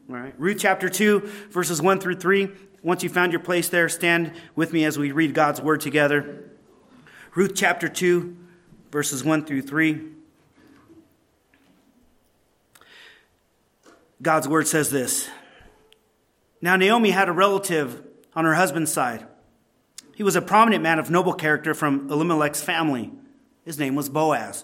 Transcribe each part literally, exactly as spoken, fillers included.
All right. Ruth chapter two, verses one through three. Once you found your place there, stand with me as we read God's word together. Ruth chapter two, verses one through three. God's word says this. Now Naomi had a relative on her husband's side. He was a prominent man of noble character from Elimelech's family. His name was Boaz.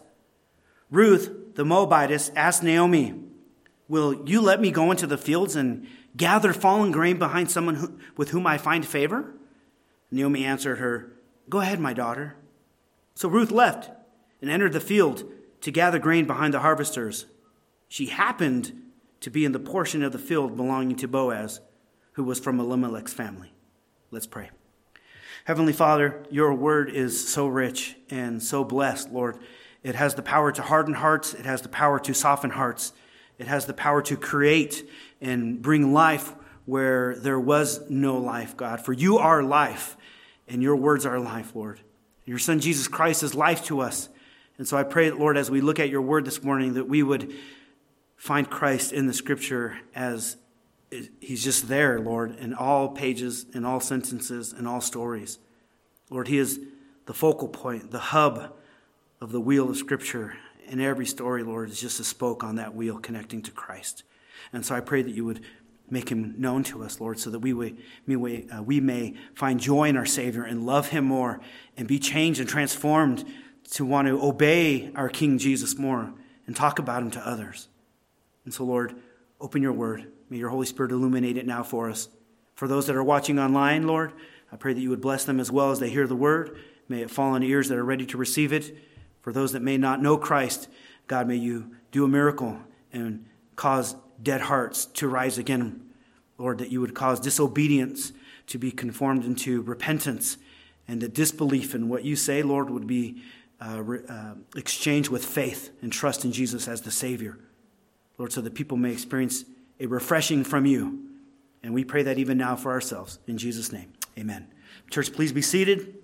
Ruth, the Moabitess, asked Naomi, "Will you let me go into the fields and gather fallen grain behind someone who, with whom I find favor?" Naomi answered her, "Go ahead, my daughter." So Ruth left and entered the field to gather grain behind the harvesters. She happened to be in the portion of the field belonging to Boaz, who was from Elimelech's family. Let's pray. Heavenly Father, your word is so rich and so blessed, Lord. It has the power to harden hearts. It has the power to soften hearts. It has the power to create and bring life where there was no life, God. For you are life, and your words are life, Lord. Your Son, Jesus Christ, is life to us. And so I pray, Lord, as we look at your word this morning, that we would find Christ in the scripture as he's just there, Lord, in all pages, in all sentences, in all stories. Lord, he is the focal point, the hub of the wheel of scripture. And every story, Lord, is just a spoke on that wheel connecting to Christ. And so I pray that you would make him known to us, Lord, so that we, we, we, uh, we may find joy in our Savior and love him more and be changed and transformed to want to obey our King Jesus more and talk about him to others. And so, Lord, open your word. May your Holy Spirit illuminate it now for us. For those that are watching online, Lord, I pray that you would bless them as well as they hear the word. May it fall on ears that are ready to receive it. For those that may not know Christ, God, may you do a miracle and cause dead hearts to rise again. Lord, that you would cause disobedience to be conformed into repentance, and that disbelief in what you say, Lord, would be uh, uh, exchanged with faith and trust in Jesus as the Savior. Lord, so that people may experience a refreshing from you. And we pray that even now for ourselves. In Jesus' name, amen. Church, please be seated.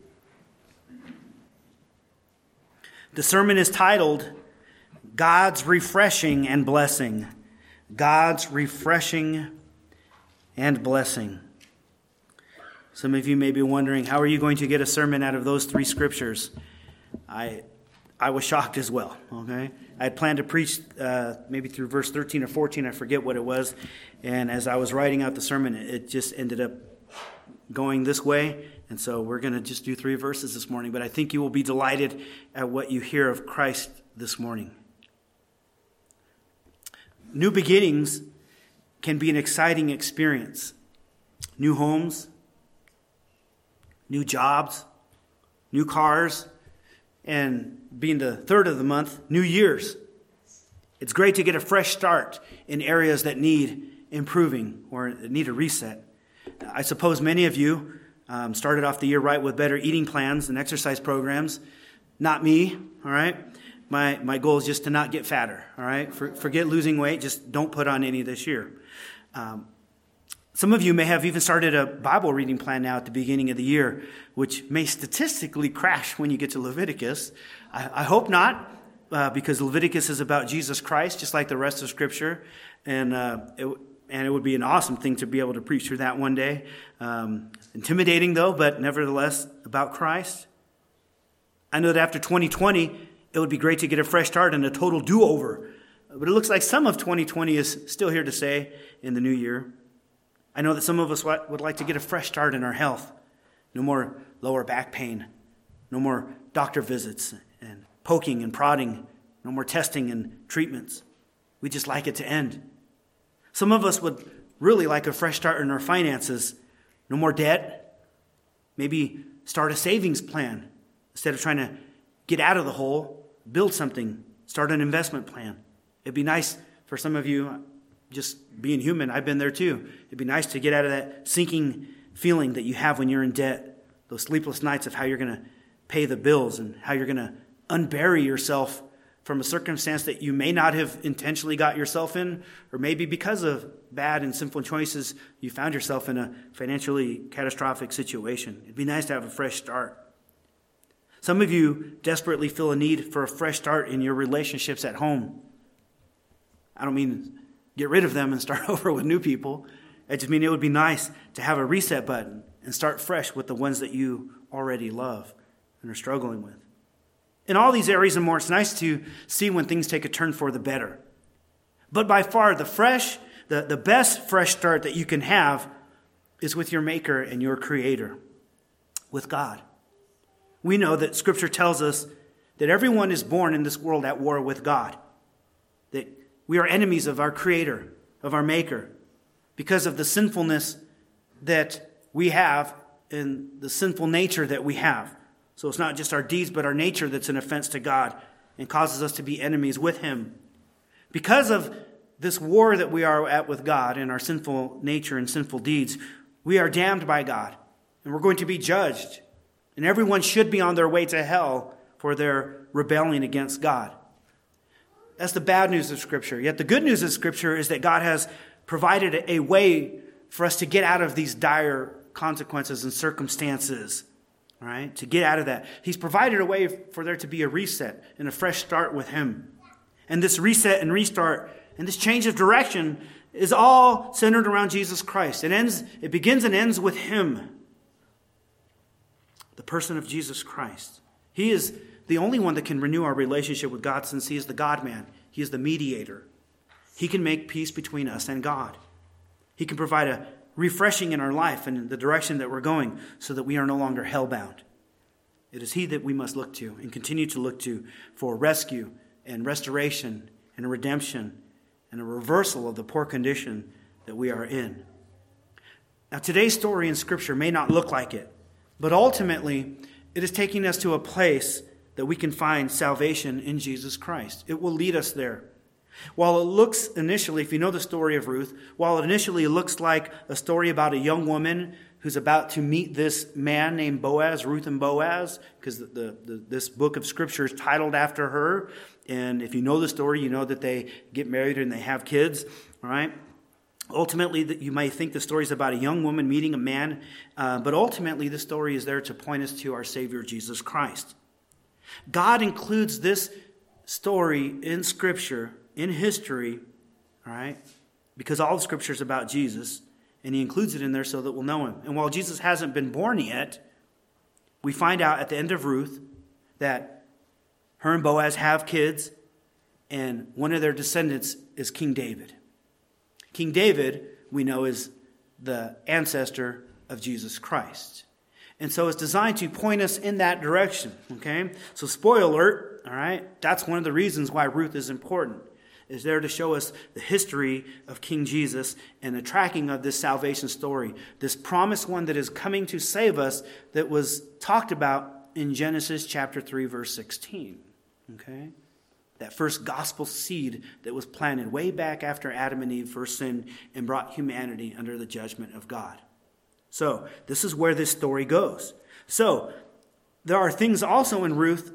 The sermon is titled, God's Refreshing and Blessing. God's Refreshing and Blessing. Some of you may be wondering, how are you going to get a sermon out of those three scriptures? I I was shocked as well, okay? I had planned to preach uh, maybe through verse thirteen or fourteen, I forget what it was. And as I was writing out the sermon, it just ended up going this way. And so we're going to just do three verses this morning. But I think you will be delighted at what you hear of Christ this morning. New beginnings can be an exciting experience. New homes, new jobs, new cars, and being the third of the month, new years. It's great to get a fresh start in areas that need improving or need a reset. I suppose many of you um, started off the year right with better eating plans and exercise programs. Not me, all right? My my goal is just to not get fatter, all right? For, forget losing weight, just don't put on any this year. Um, some of you may have even started a Bible reading plan now at the beginning of the year, which may statistically crash when you get to Leviticus. I, I hope not, uh, because Leviticus is about Jesus Christ, just like the rest of Scripture, and uh, it, and it would be an awesome thing to be able to preach through that one day. Um, intimidating, though, but nevertheless about Christ. I know that after twenty twenty, it would be great to get a fresh start and a total do-over. But it looks like some of twenty twenty is still here to stay in the new year. I know that some of us would like to get a fresh start in our health. No more lower back pain. No more doctor visits and poking and prodding. No more testing and treatments. We just like it to end. Some of us would really like a fresh start in our finances. No more debt. Maybe start a savings plan. Instead of trying to get out of the hole, build something. Start an investment plan. It'd be nice for some of you, just being human, I've been there too. It'd be nice to get out of that sinking feeling that you have when you're in debt. Those sleepless nights of how you're going to pay the bills and how you're going to unbury yourself from a circumstance that you may not have intentionally got yourself in, or maybe because of bad and sinful choices, you found yourself in a financially catastrophic situation. It'd be nice to have a fresh start. Some of you desperately feel a need for a fresh start in your relationships at home. I don't mean get rid of them and start over with new people. I just mean it would be nice to have a reset button and start fresh with the ones that you already love and are struggling with. In all these areas and more, it's nice to see when things take a turn for the better. But by far, the fresh, the, the best fresh start that you can have is with your Maker and your Creator, with God. We know that Scripture tells us that everyone is born in this world at war with God, that we are enemies of our Creator, of our Maker, because of the sinfulness that we have and the sinful nature that we have. So it's not just our deeds, but our nature that's an offense to God and causes us to be enemies with Him. Because of this war that we are at with God and our sinful nature and sinful deeds, we are damned by God, and we're going to be judged. And everyone should be on their way to hell for their rebelling against God. That's the bad news of Scripture. Yet the good news of Scripture is that God has provided a way for us to get out of these dire consequences and circumstances, all right? To get out of that. He's provided a way for there to be a reset and a fresh start with Him. And this reset and restart and this change of direction is all centered around Jesus Christ. It ends, it begins and ends with Him, the person of Jesus Christ. He is the only one that can renew our relationship with God, since He is the God-man. He is the mediator. He can make peace between us and God. He can provide a refreshing in our life and in the direction that we're going so that we are no longer hellbound. It is He that we must look to and continue to look to for rescue and restoration and a redemption and a reversal of the poor condition that we are in. Now, today's story in Scripture may not look like it, but ultimately it is taking us to a place that we can find salvation in Jesus Christ. It will lead us there. While it looks initially, if you know the story of Ruth, while it initially looks like a story about a young woman who's about to meet this man named Boaz, Ruth and Boaz, because the, the, the, this book of Scripture is titled after her. And if you know the story, you know that they get married and they have kids, all right? Ultimately, you might think the story is about a young woman meeting a man, uh, but ultimately the story is there to point us to our Savior, Jesus Christ. God includes this story in Scripture, in history, all right, because all the Scripture is about Jesus, and He includes it in there so that we'll know Him. And while Jesus hasn't been born yet, we find out at the end of Ruth that her and Boaz have kids, and one of their descendants is King David. King David, we know, is the ancestor of Jesus Christ. And so it's designed to point us in that direction, okay? So spoiler alert, all right? That's one of the reasons why Ruth is important, is there to show us the history of King Jesus and the tracking of this salvation story, this promised one that is coming to save us that was talked about in Genesis chapter three, verse sixteen, okay? That first gospel seed that was planted way back after Adam and Eve first sinned and brought humanity under the judgment of God. So, this is where this story goes. So, there are things also in Ruth,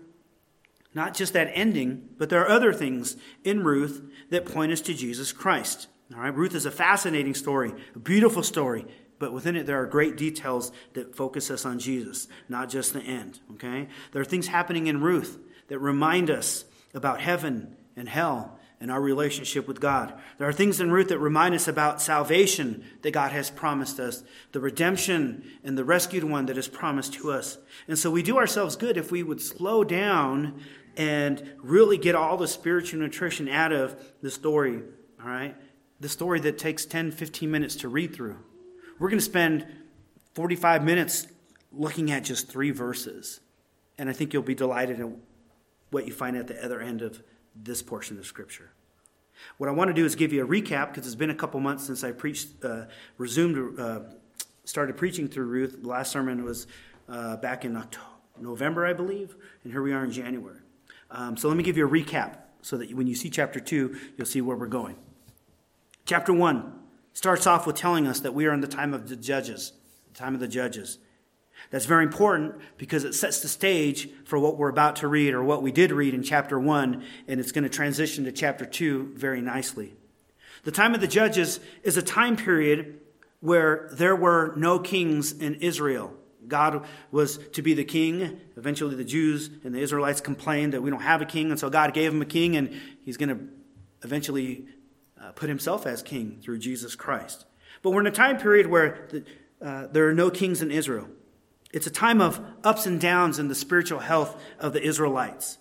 not just that ending, but there are other things in Ruth that point us to Jesus Christ. All right, Ruth is a fascinating story, a beautiful story, but within it there are great details that focus us on Jesus, not just the end. Okay, there are things happening in Ruth that remind us about heaven and hell and our relationship with God. There are things in Ruth that remind us about salvation that God has promised us, the redemption and the rescued one that is promised to us. And so we do ourselves good if we would slow down and really get all the spiritual nutrition out of the story, all right? The story that takes ten, fifteen minutes to read through. We're going to spend forty-five minutes looking at just three verses. And I think you'll be delighted in what you find at the other end of this portion of Scripture. What I want to do is give you a recap, because it's been a couple months since I preached, uh, resumed, uh, started preaching through Ruth. The last sermon was uh, back in October, November, I believe, and here we are in January. Um, so let me give you a recap so that when you see chapter two, you'll see where we're going. Chapter one starts off with telling us that we are in the time of the judges, the time of the judges. That's very important because it sets the stage for what we're about to read, or what we did read in chapter one, and it's going to transition to chapter two very nicely. The time of the judges is a time period where there were no kings in Israel. God was to be the king. Eventually the Jews and the Israelites complained that we don't have a king, and so God gave them a king, and He's going to eventually uh, put himself as king through Jesus Christ. But we're in a time period where the, uh, there are no kings in Israel. It's a time of ups and downs in the spiritual health of the Israelites.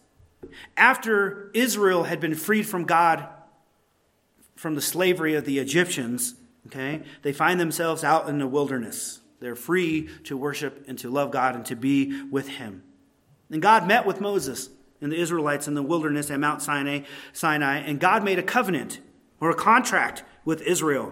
After Israel had been freed from God, from the slavery of the Egyptians, okay, they find themselves out in the wilderness. They're free to worship and to love God and to be with him. And God met with Moses and the Israelites in the wilderness at Mount Sinai, Sinai, and God made a covenant or a contract with Israel.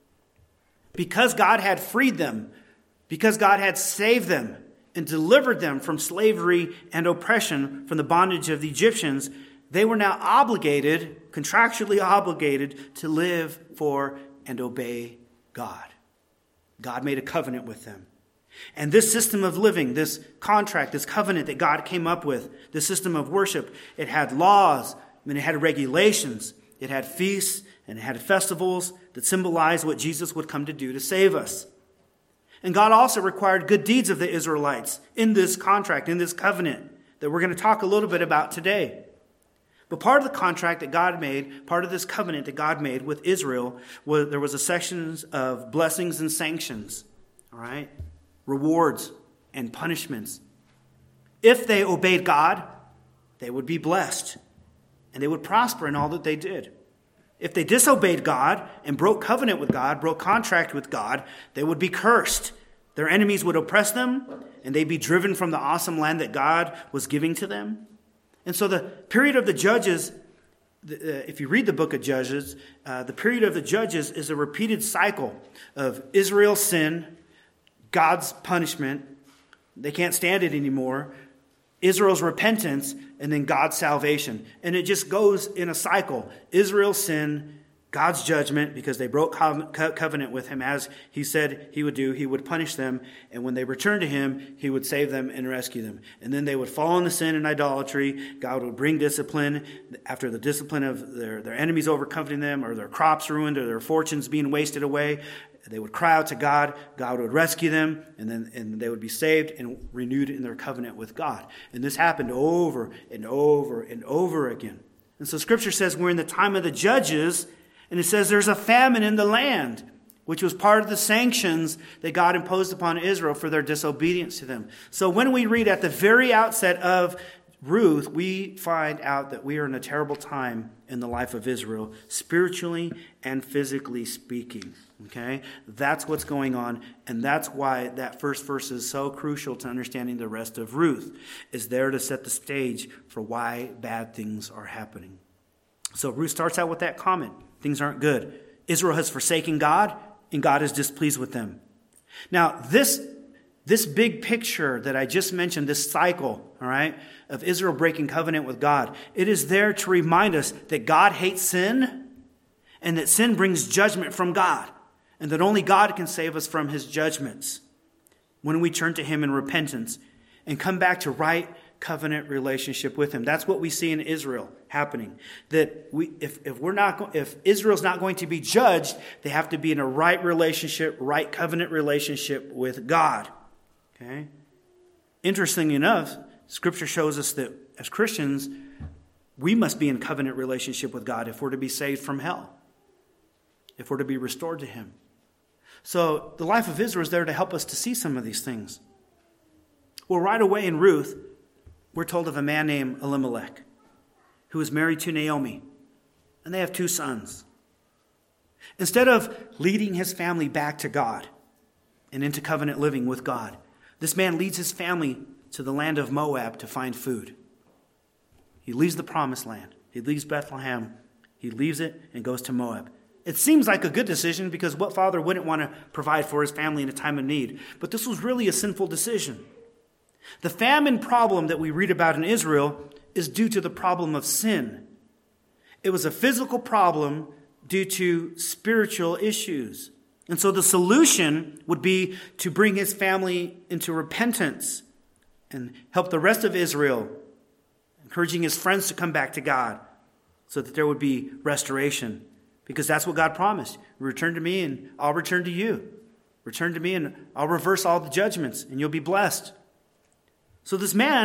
Because God had freed them, because God had saved them and delivered them from slavery and oppression from the bondage of the Egyptians, they were now obligated, contractually obligated, to live for and obey God. God made a covenant with them. And this system of living, this contract, this covenant that God came up with, this system of worship, it had laws, and it had regulations, it had feasts, and it had festivals that symbolized what Jesus would come to do to save us. And God also required good deeds of the Israelites in this contract, in this covenant that we're going to talk a little bit about today. But part of the contract that God made, part of this covenant that God made with Israel, was there was a section of blessings and sanctions, all right? Rewards and punishments. If they obeyed God, they would be blessed, and they would prosper in all that they did. If they disobeyed God and broke covenant with God, broke contract with God, they would be cursed. Their enemies would oppress them, and they'd be driven from the awesome land that God was giving to them. And so the period of the Judges, if you read the book of Judges, uh, the period of the Judges is a repeated cycle of Israel's sin, God's punishment, they can't stand it anymore, Israel's repentance, and then God's salvation. And it just goes in a cycle. Israel's sin, God's judgment, because they broke covenant with him as he said he would do. He would punish them. And when they returned to him, he would save them and rescue them. And then they would fall into sin and idolatry. God would bring discipline. After the discipline of their, their enemies overcoming them, or their crops ruined, or their fortunes being wasted away, they would cry out to God. God would rescue them, and then and they would be saved and renewed in their covenant with God. And this happened over and over and over again. And so Scripture says we're in the time of the Judges, and it says there's a famine in the land, which was part of the sanctions that God imposed upon Israel for their disobedience to them. So when we read at the very outset of Ruth, we find out that we are in a terrible time in the life of Israel, spiritually and physically speaking. Okay? That's what's going on, and that's why that first verse is so crucial to understanding the rest of Ruth, is there to set the stage for why bad things are happening. So Ruth starts out with that comment. Things aren't good. Israel has forsaken God, and God is displeased with them. Now, this, this big picture that I just mentioned, this cycle, all right, of Israel breaking covenant with God, it is there to remind us that God hates sin, and that sin brings judgment from God, and that only God can save us from his judgments when we turn to him in repentance and come back to right covenant relationship with him. That's what we see in Israel happening. That we, if, if we're not, if Israel's not going to be judged, they have to be in a right relationship, right covenant relationship with God. Okay. Interestingly enough, Scripture shows us that as Christians, we must be in covenant relationship with God if we're to be saved from hell, if we're to be restored to him. So the life of Israel is there to help us to see some of these things. Well, right away in Ruth, we're told of a man named Elimelech who is married to Naomi, and they have two sons. Instead of leading his family back to God and into covenant living with God, this man leads his family to the land of Moab to find food. He leaves the promised land. He leaves Bethlehem. He leaves it and goes to Moab. It seems like a good decision, because what father wouldn't want to provide for his family in a time of need? But this was really a sinful decision. The famine problem that we read about in Israel is due to the problem of sin. It was a physical problem due to spiritual issues. And so the solution would be to bring his family into repentance and help the rest of Israel, encouraging his friends to come back to God so that there would be restoration. Because that's what God promised. Return to me and I'll return to you. Return to me and I'll reverse all the judgments and you'll be blessed. So this man,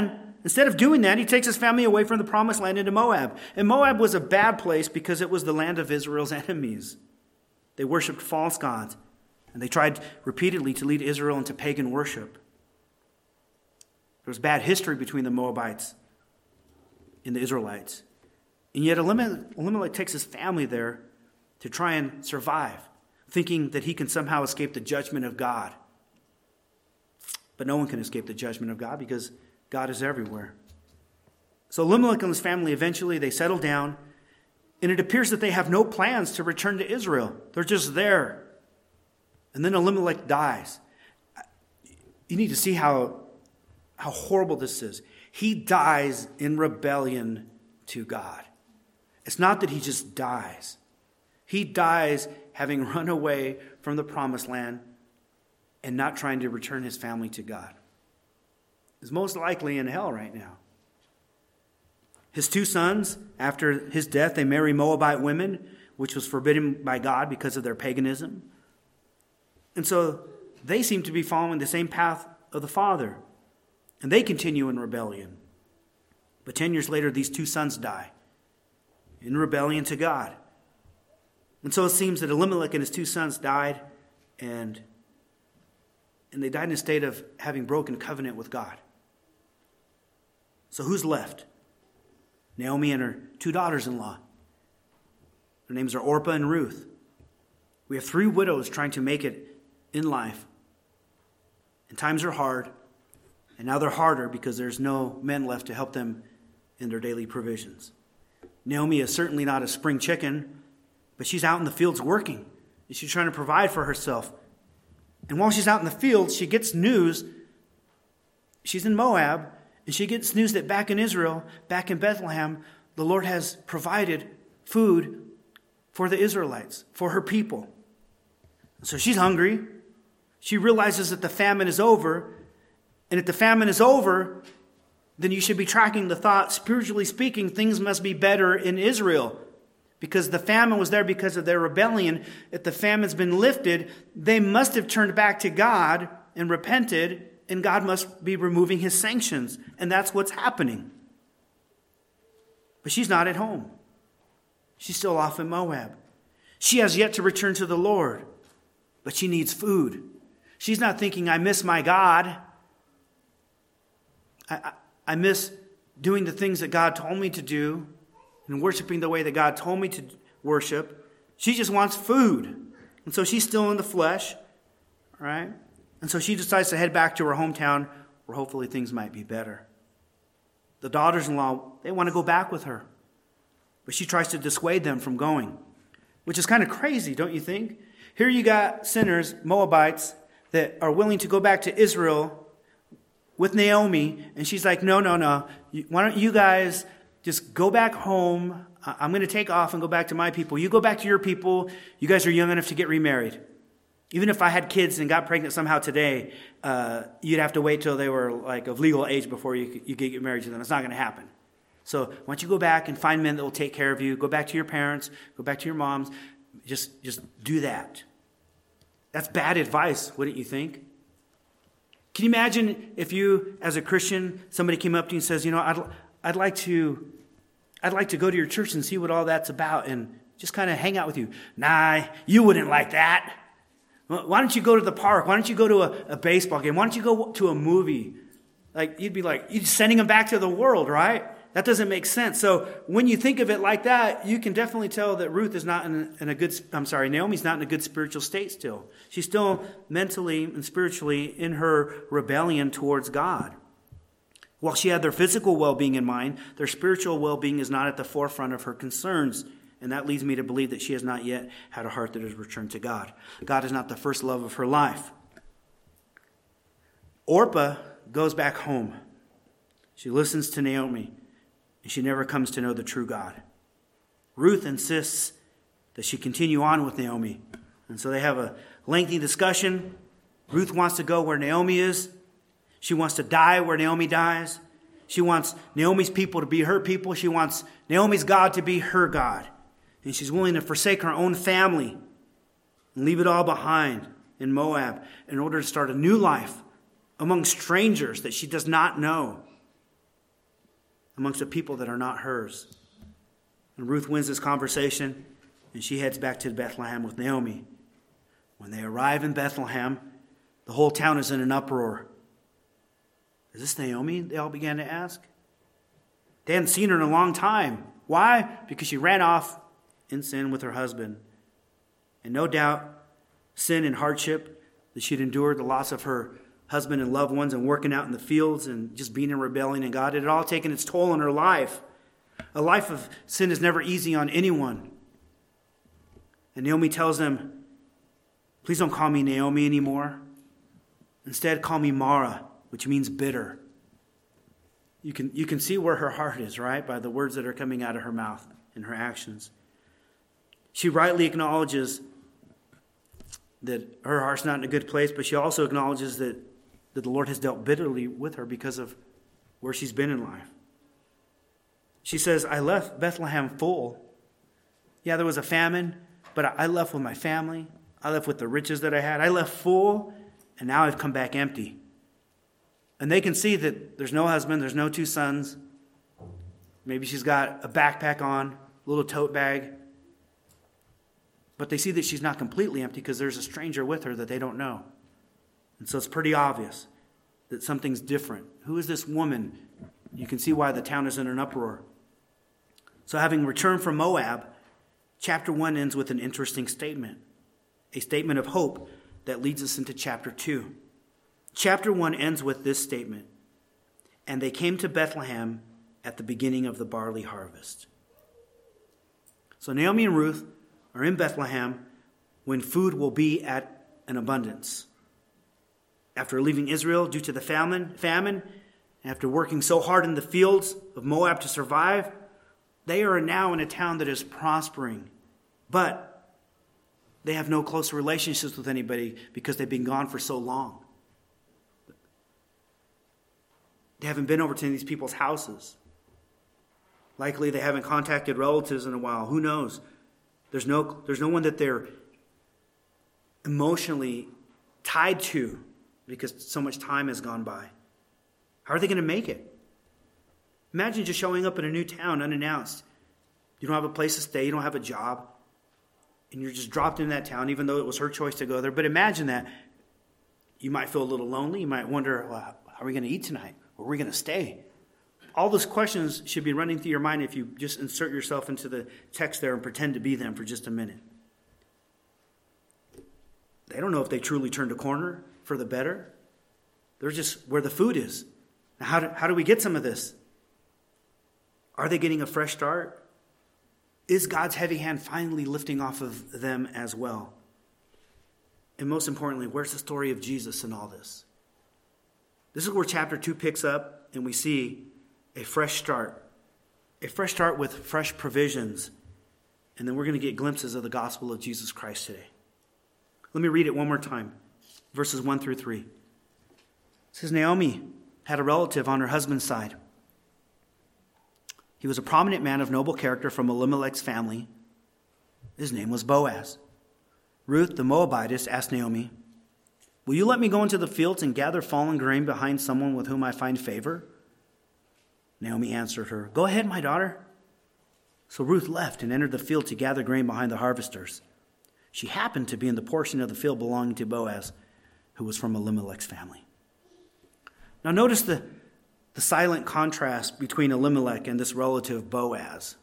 Instead of doing that, he takes his family away from the promised land into Moab. And Moab was a bad place because it was the land of Israel's enemies. They worshipped false gods, and they tried repeatedly to lead Israel into pagan worship. There was bad history between the Moabites and the Israelites. And yet Elimelech, Elimelech takes his family there to try and survive, thinking that he can somehow escape the judgment of God. But no one can escape the judgment of God because God is everywhere. So Elimelech and his family, eventually they settle down, and it appears that they have no plans to return to Israel. They're just there. And then Elimelech dies. You need to see how, how horrible this is. He dies in rebellion to God. It's not that he just dies. He dies having run away from the promised land and not trying to return his family to God. He's most likely in hell right now. His two sons, after his death, they marry Moabite women, which was forbidden by God because of their paganism. And so they seem to be following the same path of the father. And they continue in rebellion. But ten years later, these two sons die in rebellion to God. And so it seems that Elimelech and his two sons died, and, and they died in a state of having broken covenant with God. So who's left? Naomi and her two daughters-in-law. Their names are Orpah and Ruth. We have three widows trying to make it in life. And times are hard. And now they're harder because there's no men left to help them in their daily provisions. Naomi is certainly not a spring chicken, but she's out in the fields working. And she's trying to provide for herself. And while she's out in the fields, she gets news. She's in Moab. And she gets news that back in Israel, back in Bethlehem, the Lord has provided food for the Israelites, for her people. So she's hungry. She realizes that the famine is over. And if the famine is over, then you should be tracking the thought, spiritually speaking, things must be better in Israel. Because the famine was there because of their rebellion. If the famine's been lifted, they must have turned back to God and repented, and God must be removing his sanctions. And that's what's happening. But she's not at home. She's still off in Moab. She has yet to return to the Lord, but she needs food. She's not thinking, I miss my God. I, I, I miss doing the things that God told me to do and worshiping the way that God told me to worship. She just wants food. And so she's still in the flesh, all right? And so she decides to head back to her hometown where hopefully things might be better. The daughters-in-law, they want to go back with her. But she tries to dissuade them from going, which is kind of crazy, don't you think? Here you got sinners, Moabites, that are willing to go back to Israel with Naomi. And she's like, no, no, no. Why don't you guys just go back home? I'm going to take off and go back to my people. You go back to your people. You guys are young enough to get remarried. Even if I had kids and got pregnant somehow today, uh, you'd have to wait till they were like of legal age before you, you could get married to them. It's not going to happen. So why don't you go back and find men that will take care of you. Go back to your parents. Go back to your moms. Just, just do that. That's bad advice, wouldn't you think? Can you imagine if you, as a Christian, somebody came up to you and says, you know, I'd, I'd like to, I'd like to go to your church and see what all that's about and just kind of hang out with you. Nah, you wouldn't like that. Why don't you go to the park? Why don't you go to a, a baseball game? Why don't you go to a movie? Like, you'd be like, you're sending them back to the world, right? That doesn't make sense. So when you think of it like that, you can definitely tell that Ruth is not in a, in a good, I'm sorry, Naomi's not in a good spiritual state still. She's still mentally and spiritually in her rebellion towards God. While she had their physical well-being in mind, their spiritual well-being is not at the forefront of her concerns. And that leads me to believe that she has not yet had a heart that has returned to God. God is not the first love of her life. Orpah goes back home. She listens to Naomi, and she never comes to know the true God. Ruth insists that she continue on with Naomi. And so they have a lengthy discussion. Ruth wants to go where Naomi is. She wants to die where Naomi dies. She wants Naomi's people to be her people. She wants Naomi's God to be her God. And she's willing to forsake her own family and leave it all behind in Moab in order to start a new life among strangers that she does not know. amongst a people that are not hers. And Ruth wins this conversation, and she heads back to Bethlehem with Naomi. When they arrive in Bethlehem, the whole town is in an uproar. Is this Naomi? They all began to ask. They hadn't seen her in a long time. Why? Because she ran off in sin with her husband. And no doubt, sin and hardship that she'd endured, the loss of her husband and loved ones, and working out in the fields and just being in rebellion in God, it had all taken its toll on her life. A life of sin is never easy on anyone. And Naomi tells them, please don't call me Naomi anymore. Instead, call me Mara, which means bitter. You can, you can see where her heart is, right? By the words that are coming out of her mouth and her actions. She rightly acknowledges that her heart's not in a good place, but she also acknowledges that, that the Lord has dealt bitterly with her because of where she's been in life. She says, I left Bethlehem full. Yeah, there was a famine, but I left with my family. I left with the riches that I had. I left full, and now I've come back empty. And they can see that there's no husband, there's no two sons. Maybe she's got a backpack on, a little tote bag. But they see that she's not completely empty because there's a stranger with her that they don't know. And so it's pretty obvious that something's different. Who is this woman? You can see why the town is in an uproar. So having returned from Moab, chapter one ends with an interesting statement. A statement of hope that leads us into chapter two. Chapter one ends with this statement. And they came to Bethlehem at the beginning of the barley harvest. So Naomi and Ruth are in Bethlehem when food will be at an abundance. After leaving Israel due to the famine, famine, after working so hard in the fields of Moab to survive, they are now in a town that is prospering. But they have no close relationships with anybody because they've been gone for so long. They haven't been over to these people's houses. Likely they haven't contacted relatives in a while. Who knows? There's no, there's no one that they're emotionally tied to because so much time has gone by. How are they going to make it? Imagine just showing up in a new town unannounced. You don't have a place to stay. You don't have a job. And you're just dropped in that town, even though it was her choice to go there. But imagine that. You might feel a little lonely. You might wonder, well, how are we going to eat tonight? Where are we going to stay? All those questions should be running through your mind if you just insert yourself into the text there and pretend to be them for just a minute. They don't know if they truly turned a corner for the better. They're just where the food is. Now, how do, how do we get some of this? Are they getting a fresh start? Is God's heavy hand finally lifting off of them as well? And most importantly, where's the story of Jesus in all this? This is where chapter two picks up, and we see a fresh start. A fresh start with fresh provisions. And then we're going to get glimpses of the gospel of Jesus Christ today. Let me read it one more time. Verses one through three. It says, Naomi had a relative on her husband's side. He was a prominent man of noble character from Elimelech's family. His name was Boaz. Ruth, the Moabitess, asked Naomi, will you let me go into the fields and gather fallen grain behind someone with whom I find favor? Naomi answered her, go ahead, my daughter. So Ruth left and entered the field to gather grain behind the harvesters. She happened to be in the portion of the field belonging to Boaz, who was from Elimelech's family. Now notice the, the silent contrast between Elimelech and this relative Boaz.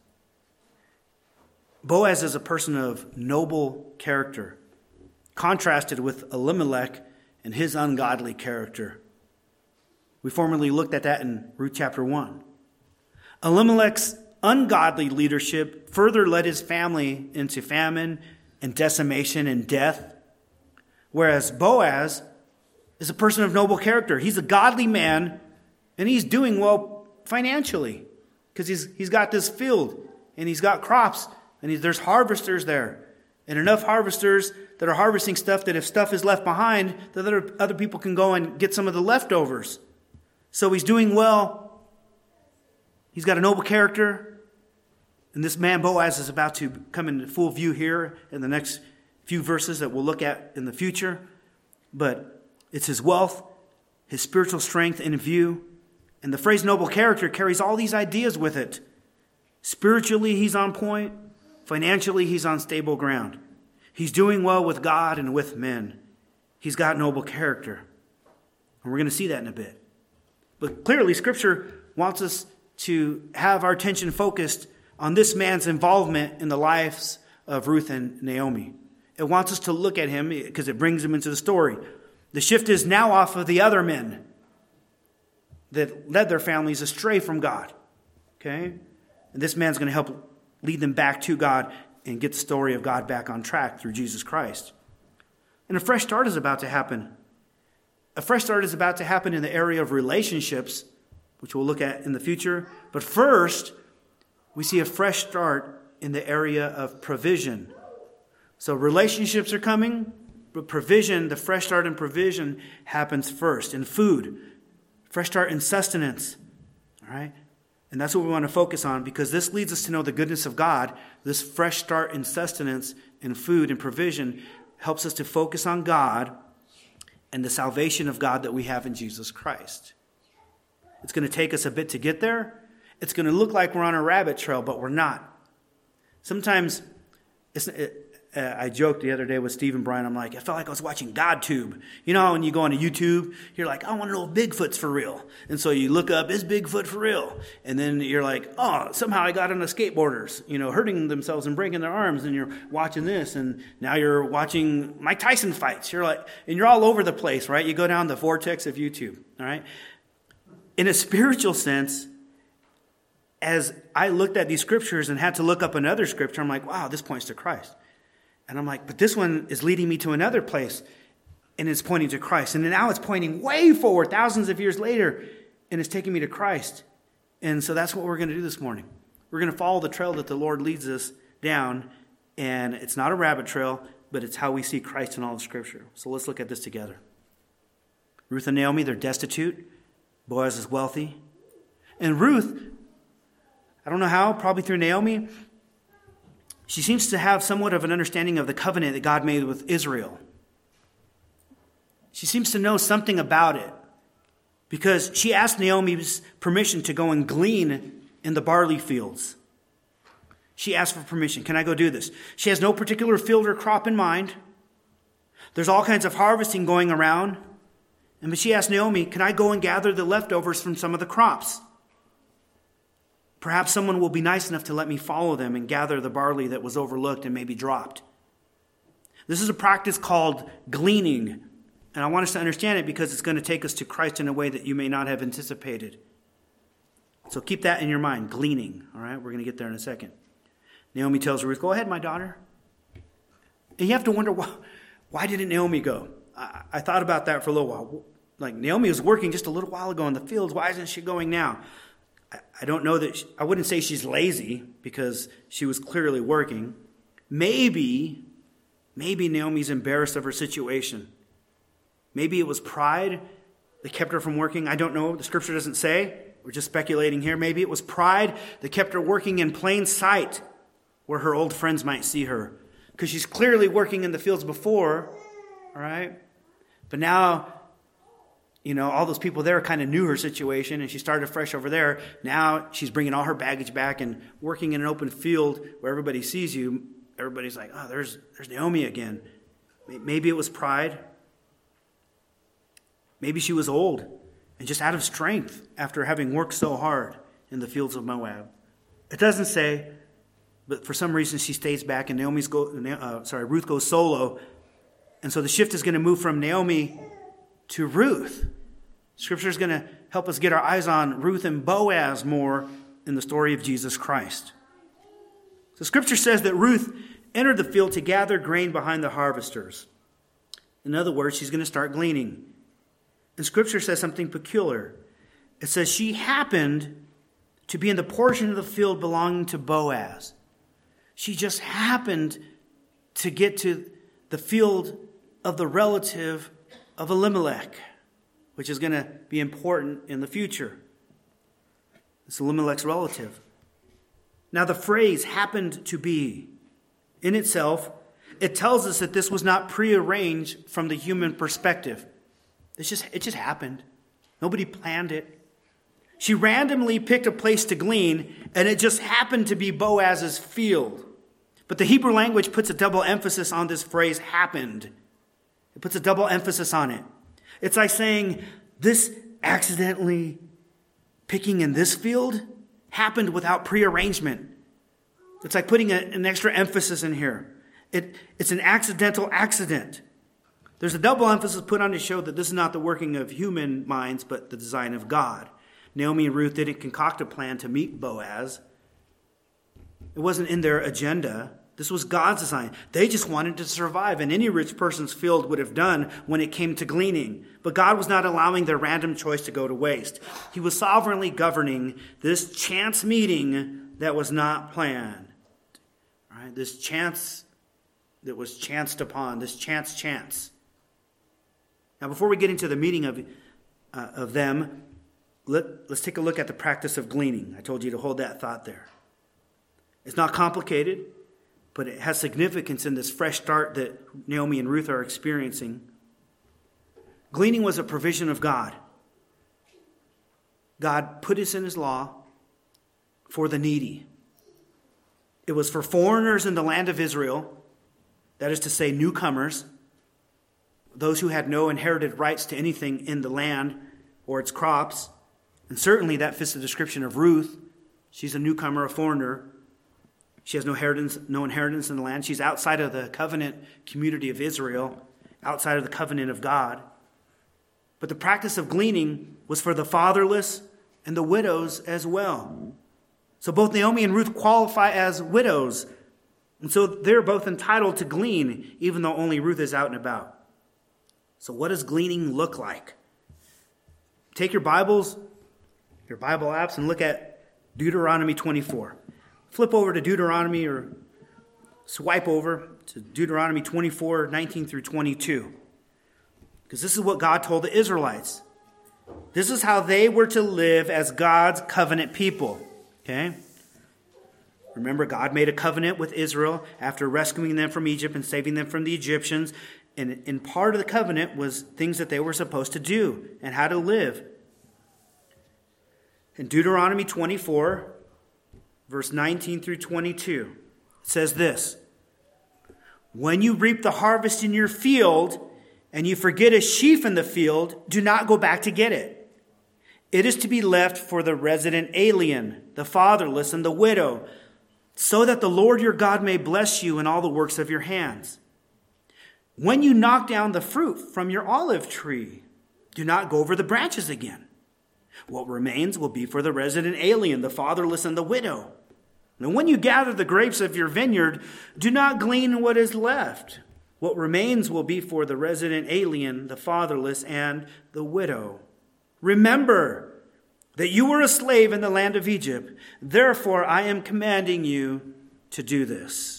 Boaz is a person of noble character, contrasted with Elimelech and his ungodly character. We formerly looked at that in Ruth chapter one. Elimelech's ungodly leadership further led his family into famine and decimation and death, whereas Boaz is a person of noble character. He's a godly man, and he's doing well financially because he's he's got this field, and he's got crops, and he's, there's harvesters there, and enough harvesters that are harvesting stuff that if stuff is left behind, that other, other people can go and get some of the leftovers. So he's doing well. He's got a noble character. And this man Boaz is about to come into full view here in the next few verses that we'll look at in the future. But it's his wealth, his spiritual strength in view, And the phrase noble character carries all these ideas with it. Spiritually, he's on point. Financially, he's on stable ground. He's doing well with God and with men. He's got noble character. And we're going to see that in a bit. But clearly, Scripture wants us to have our attention focused on this man's involvement in the lives of Ruth and Naomi. It wants us to look at him because it brings him into the story. The shift is now off of the other men that led their families astray from God. Okay? And this man's going to help lead them back to God and get the story of God back on track through Jesus Christ. And a fresh start is about to happen. A fresh start is about to happen in the area of relationships, which we'll look at in the future. But first, we see a fresh start in the area of provision. So relationships are coming, but provision, the fresh start in provision happens first. In food, fresh start in sustenance. All right? And that's what we want to focus on, because this leads us to know the goodness of God. This fresh start in sustenance, in food, and provision helps us to focus on God and the salvation of God that we have in Jesus Christ. It's going to take us a bit to get there. It's going to look like we're on a rabbit trail, but we're not. Sometimes, it's, it, uh, I joked the other day with Steve and Brian. I'm like, I felt like I was watching GodTube. You know, when you go on YouTube, you're like, I want to know if Bigfoot's for real. And so you look up, is Bigfoot for real? And then you're like, oh, somehow I got on the skateboarders, you know, hurting themselves and breaking their arms. And you're watching this. And now you're watching Mike Tyson fights. You're like, and you're all over the place, right? You go down the vortex of YouTube, all right? In a spiritual sense, as I looked at these scriptures and had to look up another scripture, I'm like, wow, this points to Christ. And I'm like, but this one is leading me to another place, and it's pointing to Christ. And now it's pointing way forward, thousands of years later, and it's taking me to Christ. And so that's what we're going to do this morning. We're going to follow the trail that the Lord leads us down, and it's not a rabbit trail, but it's how we see Christ in all the scripture. So let's look at this together. Ruth and Naomi, they're destitute. Boaz is wealthy. And Ruth, I don't know how, probably through Naomi, she seems to have somewhat of an understanding of the covenant that God made with Israel. She seems to know something about it because she asked Naomi's permission to go and glean in the barley fields. She asked for permission. Can I go do this? She has no particular field or crop in mind. There's all kinds of harvesting going around. And but she asked Naomi, can I go and gather the leftovers from some of the crops? Perhaps someone will be nice enough to let me follow them and gather the barley that was overlooked and maybe dropped. This is a practice called gleaning. And I want us to understand it because it's going to take us to Christ in a way that you may not have anticipated. So keep that in your mind, gleaning. All right, we're going to get there in a second. Naomi tells Ruth, go ahead, my daughter. And you have to wonder, why, why didn't Naomi go? I, I thought about that for a little while. Like, Naomi was working just a little while ago in the fields. Why isn't she going now? I don't know that, she, I wouldn't say she's lazy because she was clearly working. Maybe, maybe Naomi's embarrassed of her situation. Maybe it was pride that kept her from working. I don't know. The scripture doesn't say. We're just speculating here. Maybe it was pride that kept her working in plain sight where her old friends might see her. Because she's clearly working in the fields before, all right? But now, you know, all those people there kind of knew her situation, and she started fresh over there. Now she's bringing all her baggage back and working in an open field where everybody sees you. Everybody's like, oh, there's there's Naomi again. Maybe it was pride. Maybe she was old and just out of strength after having worked so hard in the fields of Moab. It doesn't say, but for some reason she stays back, and Naomi's go. Uh, sorry, Ruth goes solo, and so the shift is going to move from Naomi to Ruth. Scripture is going to help us get our eyes on Ruth and Boaz more in the story of Jesus Christ. So Scripture says that Ruth entered the field to gather grain behind the harvesters. In other words, she's going to start gleaning. And Scripture says something peculiar. It says she happened to be in the portion of the field belonging to Boaz. She just happened to get to the field of the relative of Elimelech, which is going to be important in the future. It's Elimelech's relative. Now, the phrase happened to be, in itself, it tells us that this was not prearranged from the human perspective. It's just, it just happened. Nobody planned it. She randomly picked a place to glean, and it just happened to be Boaz's field. But the Hebrew language puts a double emphasis on this phrase, happened. It puts a double emphasis on it. It's like saying, this accidentally picking in this field happened without prearrangement. It's like putting a, an extra emphasis in here. It, it's an accidental accident. There's a double emphasis put on to show that this is not the working of human minds, but the design of God. Naomi and Ruth didn't concoct a plan to meet Boaz. It wasn't in their agenda. This was God's design. They just wanted to survive, and any rich person's field would have done when it came to gleaning. But God was not allowing their random choice to go to waste. He was sovereignly governing this chance meeting that was not planned. All right, this chance that was chanced upon, this chance chance. Now, before we get into the meeting of, uh, of them, let, let's take a look at the practice of gleaning. I told you to hold that thought there. It's not complicated, but it has significance in this fresh start that Naomi and Ruth are experiencing. Gleaning was a provision of God. God put us in his law for the needy. It was for foreigners in the land of Israel, that is to say newcomers, those who had no inherited rights to anything in the land or its crops. And certainly that fits the description of Ruth. She's a newcomer, a foreigner. She has no inheritance, no inheritance in the land. She's outside of the covenant community of Israel, outside of the covenant of God. But the practice of gleaning was for the fatherless and the widows as well. So both Naomi and Ruth qualify as widows. And so they're both entitled to glean, even though only Ruth is out and about. So what does gleaning look like? Take your Bibles, your Bible apps, and look at Deuteronomy twenty-four. Flip over to Deuteronomy or swipe over to Deuteronomy twenty-four, nineteen through twenty-two. Because this is what God told the Israelites. This is how they were to live as God's covenant people. Okay? Remember, God made a covenant with Israel after rescuing them from Egypt and saving them from the Egyptians. And, and part of the covenant was things that they were supposed to do and how to live. In Deuteronomy twenty-four, verse nineteen through twenty-two, it says this: when you reap the harvest in your field and you forget a sheaf in the field, do not go back to get it. It is to be left for the resident alien, the fatherless, and the widow, so that the Lord your God may bless you in all the works of your hands. When you knock down the fruit from your olive tree, do not go over the branches again. What remains will be for the resident alien, the fatherless, and the widow. And when you gather the grapes of your vineyard, do not glean what is left. What remains will be for the resident alien, the fatherless, and the widow. Remember that you were a slave in the land of Egypt. Therefore, I am commanding you to do this.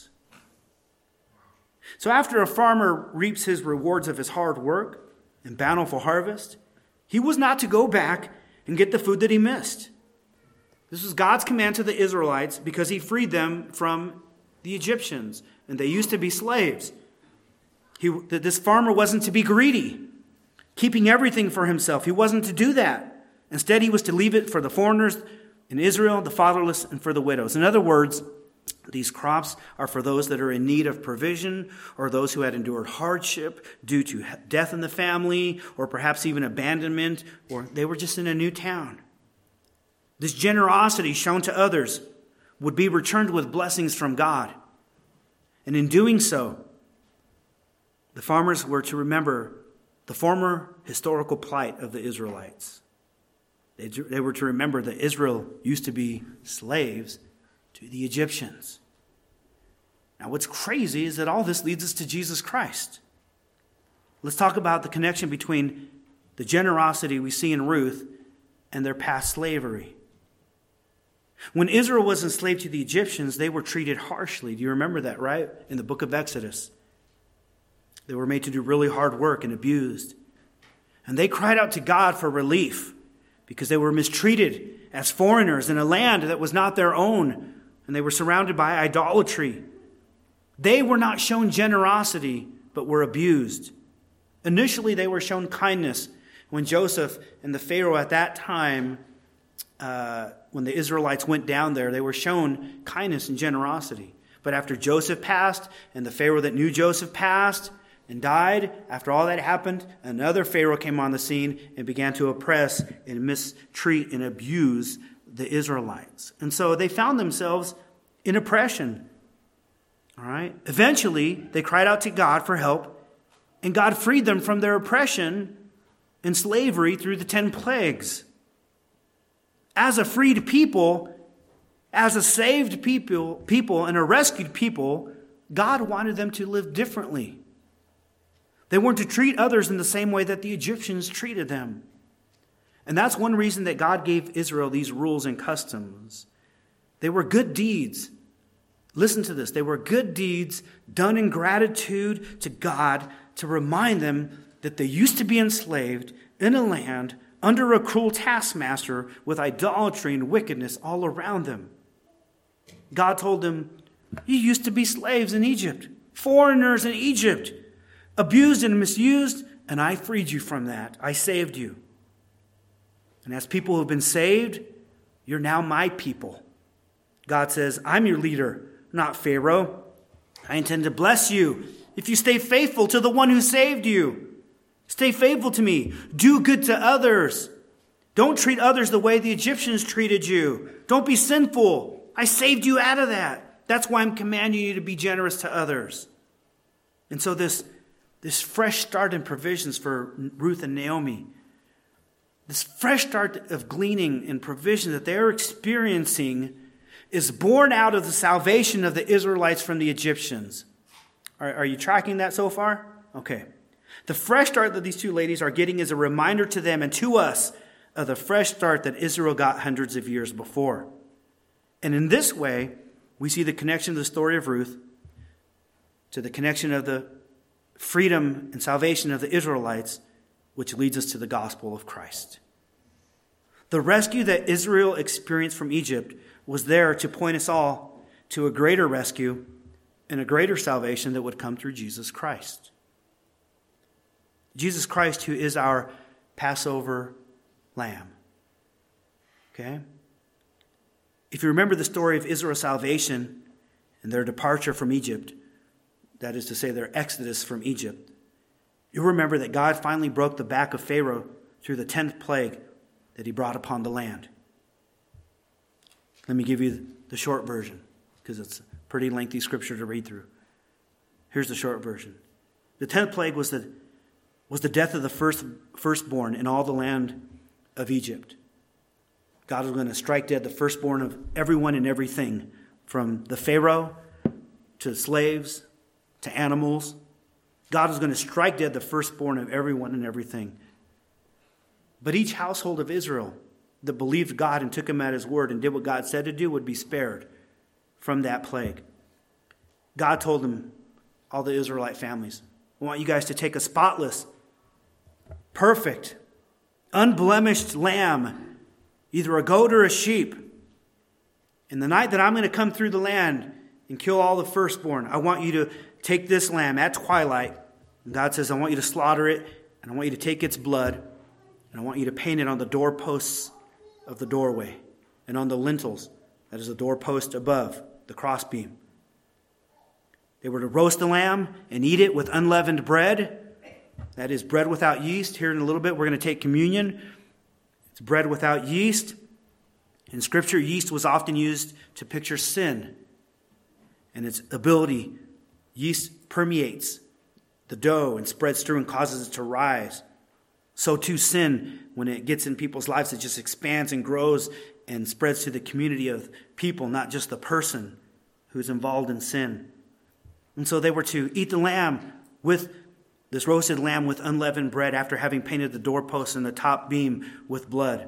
So after a farmer reaps his rewards of his hard work and bountiful harvest, he was not to go back and get the food that he missed. This was God's command to the Israelites because he freed them from the Egyptians, and they used to be slaves. He, this farmer wasn't to be greedy, keeping everything for himself. He wasn't to do that. Instead, he was to leave it for the foreigners in Israel, the fatherless, and for the widows. In other words, these crops are for those that are in need of provision, or those who had endured hardship due to death in the family, or perhaps even abandonment, or they were just in a new town. This generosity shown to others would be returned with blessings from God. And in doing so, the farmers were to remember the former historical plight of the Israelites. They, they were to remember that Israel used to be slaves to the Egyptians. Now, what's crazy is that all this leads us to Jesus Christ. Let's talk about the connection between the generosity we see in Ruth and their past slavery. When Israel was enslaved to the Egyptians, they were treated harshly. Do you remember that, right? In the book of Exodus. They were made to do really hard work and abused. And they cried out to God for relief because they were mistreated as foreigners in a land that was not their own. And they were surrounded by idolatry. They were not shown generosity, but were abused. Initially, they were shown kindness when Joseph and the Pharaoh at that time uh, when the Israelites went down there, they were shown kindness and generosity. But after Joseph passed, and the Pharaoh that knew Joseph passed and died, after all that happened, another Pharaoh came on the scene and began to oppress and mistreat and abuse the Israelites. And so they found themselves in oppression. All right. Eventually, they cried out to God for help, and God freed them from their oppression and slavery through the ten plagues. As a freed people, as a saved people, people and a rescued people, God wanted them to live differently. They weren't to treat others in the same way that the Egyptians treated them. And that's one reason that God gave Israel these rules and customs. They were good deeds. Listen to this. They were good deeds done in gratitude to God to remind them that they used to be enslaved in a land under a cruel taskmaster with idolatry and wickedness all around them. God told them, you used to be slaves in Egypt, foreigners in Egypt, abused and misused, and I freed you from that. I saved you. And as people who have been saved, you're now my people. God says, I'm your leader, not Pharaoh. I intend to bless you if you stay faithful to the one who saved you. Stay faithful to me. Do good to others. Don't treat others the way the Egyptians treated you. Don't be sinful. I saved you out of that. That's why I'm commanding you to be generous to others. And so this, this fresh start in provisions for Ruth and Naomi, this fresh start of gleaning and provision that they're experiencing is born out of the salvation of the Israelites from the Egyptians. Are, are you tracking that so far? Okay. The fresh start that these two ladies are getting is a reminder to them and to us of the fresh start that Israel got hundreds of years before. And in this way, we see the connection of the story of Ruth to the connection of the freedom and salvation of the Israelites, which leads us to the gospel of Christ. The rescue that Israel experienced from Egypt was there to point us all to a greater rescue and a greater salvation that would come through Jesus Christ. Jesus Christ, who is our Passover lamb. Okay? If you remember the story of Israel's salvation and their departure from Egypt, that is to say their exodus from Egypt, you'll remember that God finally broke the back of Pharaoh through the tenth plague that he brought upon the land. Let me give you the short version, because it's a pretty lengthy scripture to read through. Here's the short version. The tenth plague was the, was the death of the first firstborn in all the land of Egypt. God was going to strike dead the firstborn of everyone and everything, from the Pharaoh to slaves to animals. God was going to strike dead the firstborn of everyone and everything. But each household of Israel that believed God and took him at his word and did what God said to do would be spared from that plague. God told them, all the Israelite families, I want you guys to take a spotless, perfect, unblemished lamb, either a goat or a sheep. And the night that I'm going to come through the land and kill all the firstborn, I want you to take this lamb at twilight. And God says, I want you to slaughter it, and I want you to take its blood, and I want you to paint it on the doorposts of the doorway and on the lintels, that is the doorpost above the crossbeam. They were to roast the lamb and eat it with unleavened bread. That is bread without yeast. Here in a little bit, we're going to take communion. It's bread without yeast. In Scripture, yeast was often used to picture sin and its ability. Yeast permeates the dough and spreads through and causes it to rise. So too sin, when it gets in people's lives, it just expands and grows and spreads to the community of people, not just the person who's involved in sin. And so they were to eat the lamb with this roasted lamb with unleavened bread after having painted the doorpost and the top beam with blood.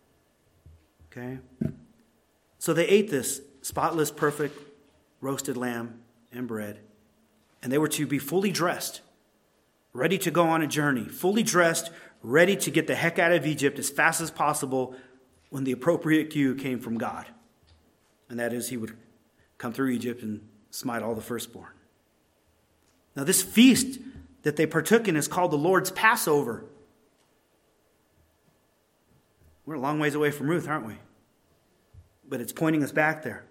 Okay? So they ate this spotless, perfect, roasted lamb and bread. And they were to be fully dressed, ready to go on a journey, fully dressed, ready to get the heck out of Egypt as fast as possible when the appropriate cue came from God. And that is, he would come through Egypt and smite all the firstborn. Now, this feast that they partook in is called the Lord's Passover. We're a long ways away from Ruth, aren't we? But it's pointing us back there.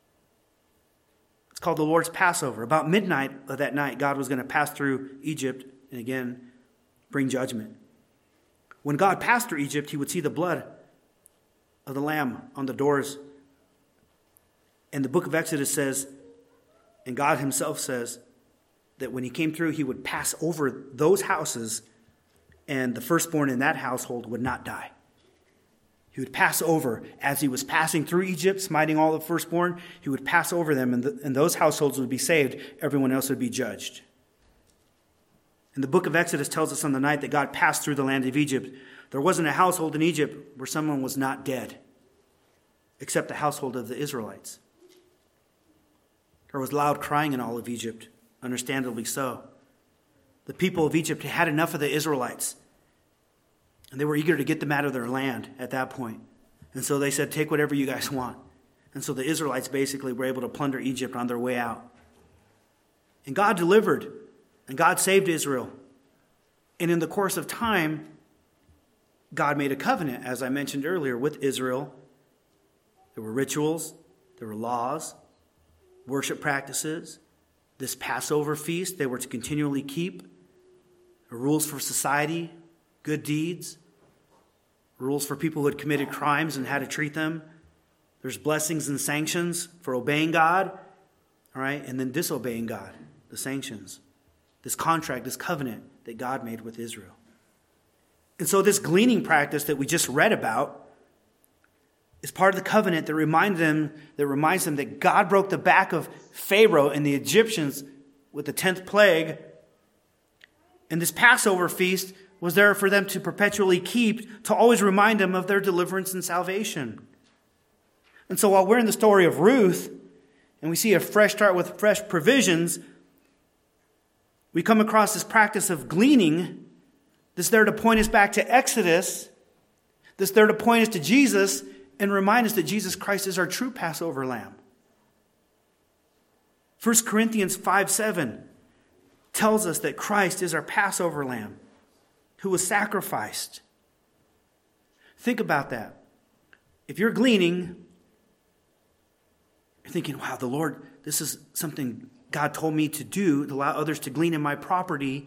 It's called the Lord's Passover. About midnight of that night, God was going to pass through Egypt and again bring judgment. When God passed through Egypt, he would see the blood of the lamb on the doors. And the book of Exodus says, and God himself says, that when he came through, he would pass over those houses, and the firstborn in that household would not die. He would pass over as he was passing through Egypt, smiting all the firstborn. He would pass over them, and, the, and those households would be saved. Everyone else would be judged. And the book of Exodus tells us on the night that God passed through the land of Egypt, there wasn't a household in Egypt where someone was not dead, except the household of the Israelites. There was loud crying in all of Egypt, understandably so. The people of Egypt had enough of the Israelites, and they were eager to get them out of their land at that point. And so they said, take whatever you guys want. And so the Israelites basically were able to plunder Egypt on their way out. And God delivered, and God saved Israel. And in the course of time, God made a covenant, as I mentioned earlier, with Israel. There were rituals, there were laws, worship practices, this Passover feast they were to continually keep, rules for society, good deeds, rules for people who had committed crimes and how to treat them. There's blessings and sanctions for obeying God, all right, and then disobeying God, the sanctions. This contract, this covenant that God made with Israel. And so this gleaning practice that we just read about is part of the covenant that reminds them, that reminds them that God broke the back of Pharaoh and the Egyptians with the tenth plague. And this Passover feast was there for them to perpetually keep, to always remind them of their deliverance and salvation. And so while we're in the story of Ruth, and we see a fresh start with fresh provisions, we come across this practice of gleaning that's there to point us back to Exodus, that's there to point us to Jesus, and remind us that Jesus Christ is our true Passover lamb. First Corinthians five seven tells us that Christ is our Passover lamb who was sacrificed. Think about that. If you're gleaning, you're thinking, wow, the Lord, this is something God told me to do, to allow others to glean in my property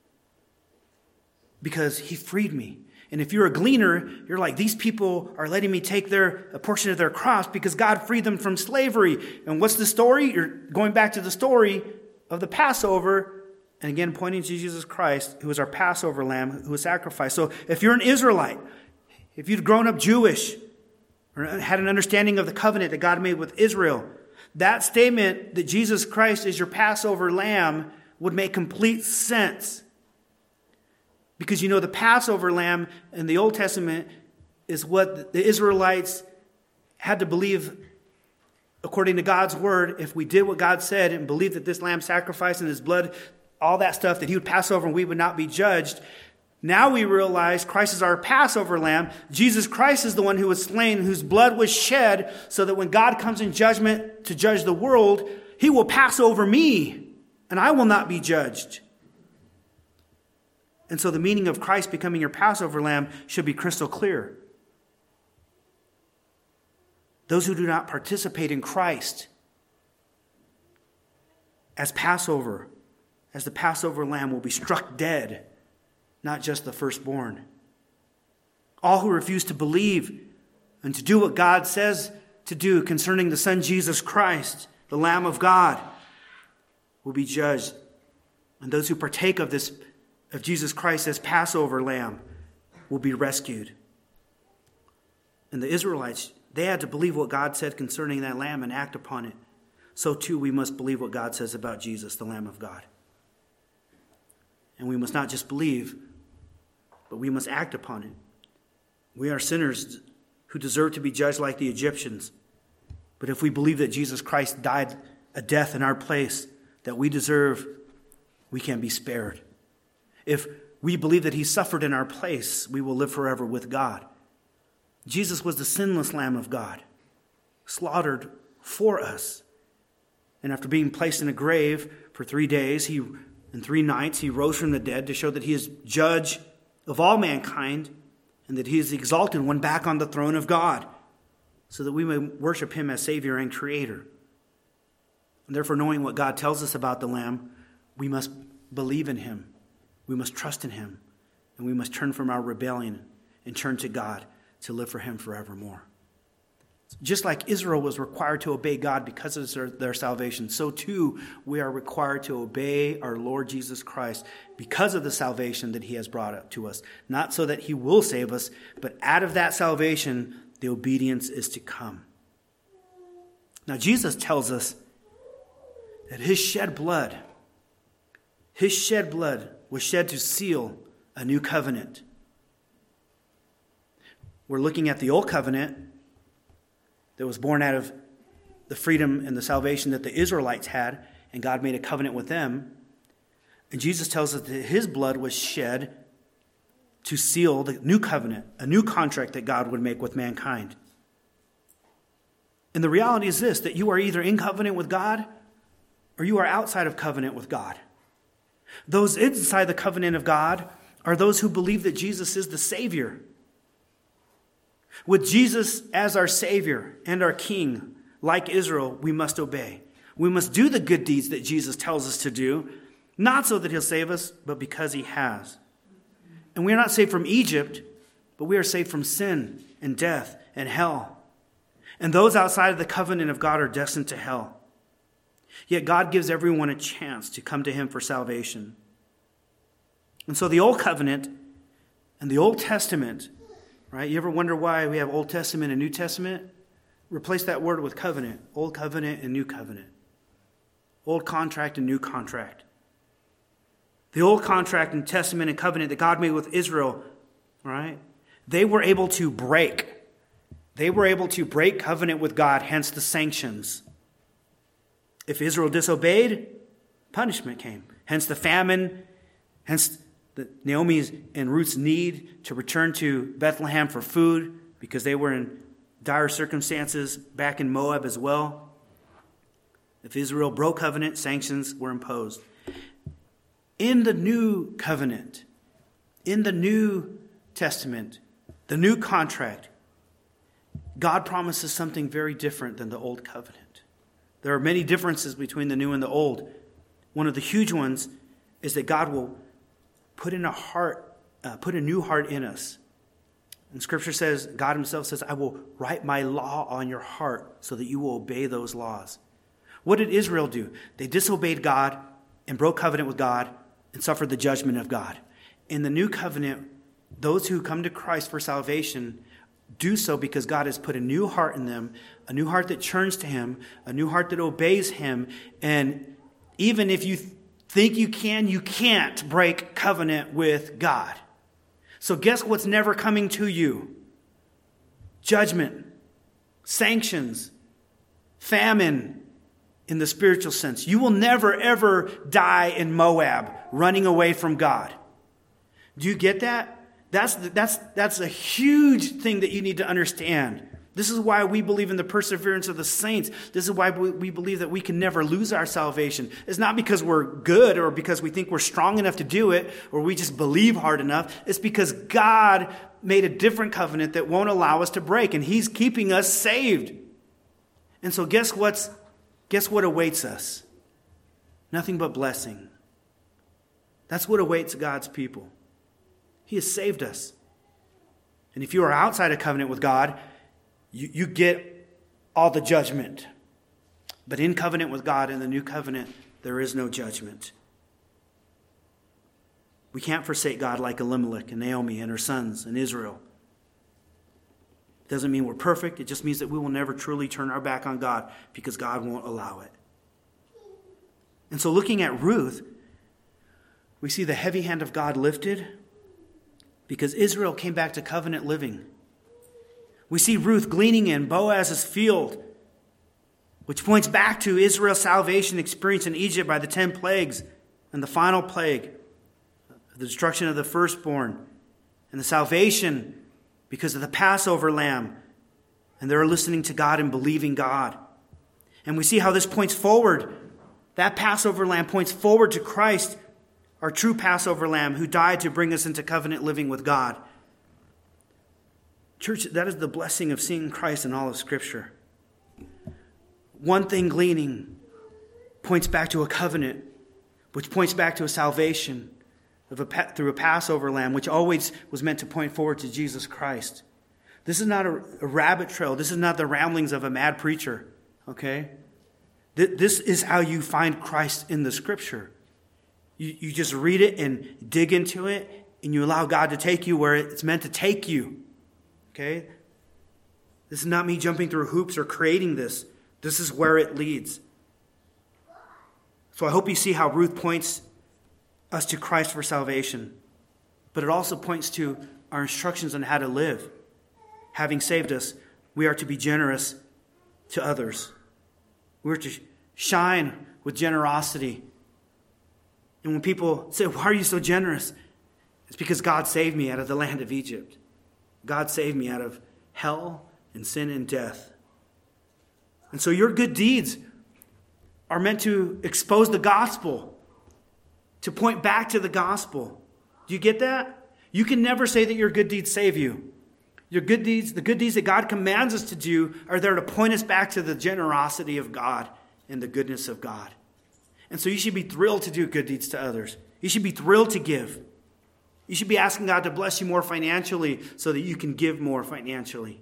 because he freed me. And if you're a gleaner, you're like, these people are letting me take their a portion of their crops because God freed them from slavery. And what's the story? You're going back to the story of the Passover, and again pointing to Jesus Christ, who is our Passover lamb, who was sacrificed. So if you're an Israelite, if you've grown up Jewish, or had an understanding of the covenant that God made with Israel, that statement that Jesus Christ is your Passover lamb would make complete sense. Because you know the Passover lamb in the Old Testament is what the Israelites had to believe according to God's word. If we did what God said and believed that this lamb sacrificed in his blood, all that stuff, that he would pass over and we would not be judged. Now we realize Christ is our Passover lamb. Jesus Christ is the one who was slain, whose blood was shed, so that when God comes in judgment to judge the world, he will pass over me and I will not be judged. And so the meaning of Christ becoming your Passover lamb should be crystal clear. Those who do not participate in Christ as Passover, as the Passover lamb, will be struck dead, not just the firstborn. All who refuse to believe and to do what God says to do concerning the Son Jesus Christ, the Lamb of God, will be judged. And those who partake of this of Jesus Christ as Passover lamb will be rescued. And the Israelites, they had to believe what God said concerning that lamb and act upon it. So too we must believe what God says about Jesus, the Lamb of God. And we must not just believe, but we must act upon it. We are sinners who deserve to be judged like the Egyptians. But if we believe that Jesus Christ died a death in our place that we deserve, we can be spared. If we believe that he suffered in our place, we will live forever with God. Jesus was the sinless Lamb of God, slaughtered for us. And after being placed in a grave for three days he, and three nights, he rose from the dead to show that he is judge of all mankind and that he is the exalted one back on the throne of God, so that we may worship him as Savior and Creator. And therefore, knowing what God tells us about the Lamb, we must believe in him. We must trust in him. And we must turn from our rebellion and turn to God to live for him forevermore. Just like Israel was required to obey God because of their, their salvation, so too we are required to obey our Lord Jesus Christ because of the salvation that he has brought up to us. Not so that he will save us, but out of that salvation, the obedience is to come. Now, Jesus tells us that his shed blood, his shed blood was shed to seal a new covenant. We're looking at the old covenant that was born out of the freedom and the salvation that the Israelites had, and God made a covenant with them. And Jesus tells us that his blood was shed to seal the new covenant, a new contract that God would make with mankind. And the reality is this, that you are either in covenant with God or you are outside of covenant with God. Those inside the covenant of God are those who believe that Jesus is the Savior. With Jesus as our Savior and our King, like Israel, we must obey. We must do the good deeds that Jesus tells us to do, not so that he'll save us, but because he has. And we are not saved from Egypt, but we are saved from sin and death and hell. And those outside of the covenant of God are destined to hell. Yet God gives everyone a chance to come to him for salvation. And so the Old Covenant and the Old Testament, right? You ever wonder why we have Old Testament and New Testament? Replace that word with covenant. Old covenant and new covenant. Old contract and new contract. The old contract and testament and covenant that God made with Israel, right? They were able to break. They were able to break covenant with God, hence the sanctions. If Israel disobeyed, punishment came. Hence the famine, hence the Naomi's and Ruth's need to return to Bethlehem for food because they were in dire circumstances back in Moab as well. If Israel broke covenant, sanctions were imposed. In the new covenant, in the New Testament, the new contract, God promises something very different than the old covenant. There are many differences between the new and the old. One of the huge ones is that God will put in a heart, uh, put a new heart in us. And Scripture says, God himself says, I will write my law on your heart so that you will obey those laws. What did Israel do? They disobeyed God and broke covenant with God and suffered the judgment of God. In the new covenant, those who come to Christ for salvation do so because God has put a new heart in them, a new heart that turns to him, a new heart that obeys him. And even if you th- think you can, you can't break covenant with God. So guess what's never coming to you? Judgment, sanctions, famine in the spiritual sense. You will never, ever die in Moab running away from God. Do you get that? That's, that's, that's a huge thing that you need to understand. This is why we believe in the perseverance of the saints. This is why we believe that we can never lose our salvation. It's not because we're good or because we think we're strong enough to do it or we just believe hard enough. It's because God made a different covenant that won't allow us to break, and he's keeping us saved. And so guess what's, guess what awaits us? Nothing but blessing. That's what awaits God's people. He has saved us. And if you are outside of covenant with God, you, you get all the judgment. But in covenant with God, in the new covenant, there is no judgment. We can't forsake God like Elimelech and Naomi and her sons and Israel. It doesn't mean we're perfect. It just means that we will never truly turn our back on God because God won't allow it. And so looking at Ruth, we see the heavy hand of God lifted because Israel came back to covenant living. We see Ruth gleaning in Boaz's field, which points back to Israel's salvation experience in Egypt by the ten plagues and the final plague, the destruction of the firstborn, and the salvation because of the Passover lamb. And they're listening to God and believing God. And we see how this points forward. That Passover lamb points forward to Christ, our true Passover lamb, who died to bring us into covenant living with God. Church, that is the blessing of seeing Christ in all of Scripture. One thing gleaning points back to a covenant, which points back to a salvation of a, through a Passover lamb, which always was meant to point forward to Jesus Christ. This is not a, a rabbit trail. This is not the ramblings of a mad preacher, okay? Th- this is how you find Christ in the Scripture. You, you just read it and dig into it, and you allow God to take you where it's meant to take you, okay? This is not me jumping through hoops or creating this. This is where it leads. So I hope you see how Ruth points us to Christ for salvation. But it also points to our instructions on how to live. Having saved us, we are to be generous to others. We're to shine with generosity. And when people say, why are you so generous? It's because God saved me out of the land of Egypt. God saved me out of hell and sin and death. And so your good deeds are meant to expose the gospel, to point back to the gospel. Do you get that? You can never say that your good deeds save you. Your good deeds, the good deeds that God commands us to do, are there to point us back to the generosity of God and the goodness of God. And so you should be thrilled to do good deeds to others. You should be thrilled to give. You should be asking God to bless you more financially so that you can give more financially.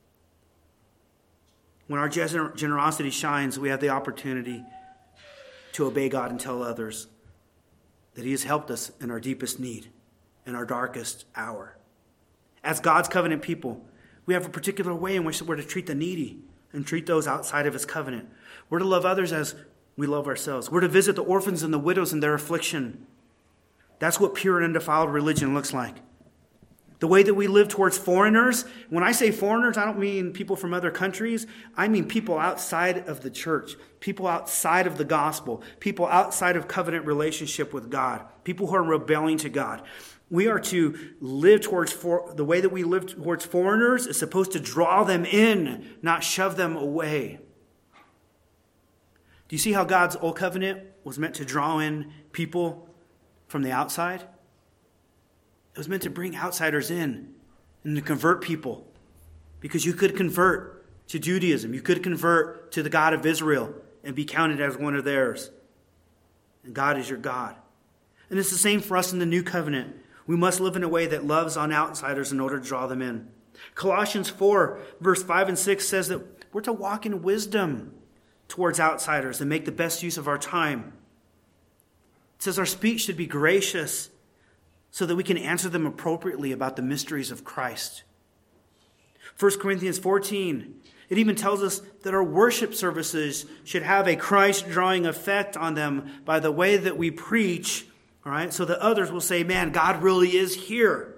When our gener- generosity shines, we have the opportunity to obey God and tell others that He has helped us in our deepest need, in our darkest hour. As God's covenant people, we have a particular way in which we're to treat the needy and treat those outside of His covenant. We're to love others as we love ourselves. We're to visit the orphans and the widows in their affliction. That's what pure and undefiled religion looks like. The way that we live towards foreigners, when I say foreigners, I don't mean people from other countries. I mean people outside of the church, people outside of the gospel, people outside of covenant relationship with God, people who are rebelling to God. We are to live towards, for, the way that we live towards foreigners is supposed to draw them in, not shove them away. Do you see how God's old covenant was meant to draw in people from the outside? It was meant to bring outsiders in and to convert people. Because you could convert to Judaism. You could convert to the God of Israel and be counted as one of theirs. And God is your God. And it's the same for us in the new covenant. We must live in a way that loves on outsiders in order to draw them in. Colossians four, verse five and six says that we're to walk in wisdom towards outsiders and make the best use of our time. It says our speech should be gracious so that we can answer them appropriately about the mysteries of Christ. First Corinthians fourteen, it even tells us that our worship services should have a Christ-drawing effect on them by the way that we preach, all right, so that others will say, man, God really is here.